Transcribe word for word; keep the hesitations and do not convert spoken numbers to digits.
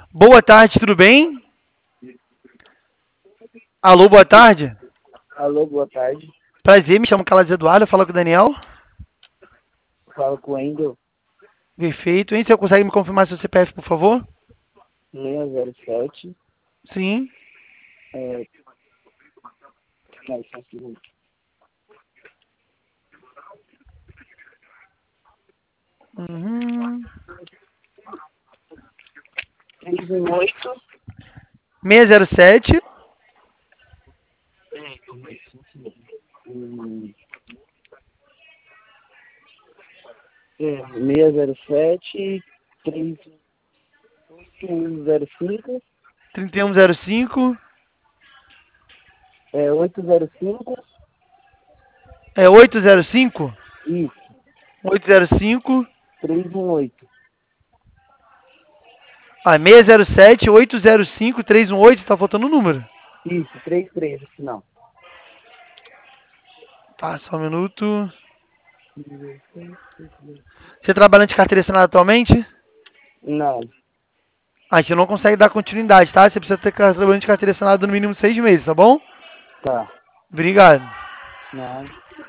Boa tarde, tudo bem? Alô, boa tarde. Alô, boa tarde. Prazer, me chamo Carlos Eduardo, falo com o Daniel. Fala com o Wendel. Perfeito, hein? Você consegue me confirmar seu C P F, por favor? seis zero sete. Sim. É... Não, só um segundo. Uhum. três um oito. seis zero sete. Hum, é, seis zero sete. três um zero cinco. trinta e um zero cinco. É, oito zero cinco. É oito zero cinco? Isso. oito zero cinco. três um oito. Ah, seis zero sete, oito zero cinco, três um oito, tá faltando o número. Isso, três três, não. Tá, só um minuto. Você trabalha de carteira assinada atualmente? Não, Ah, a gente não consegue dar continuidade, tá? Você precisa ter trabalhando de carteira assinada no mínimo seis meses, tá bom? tá. Obrigado. Não.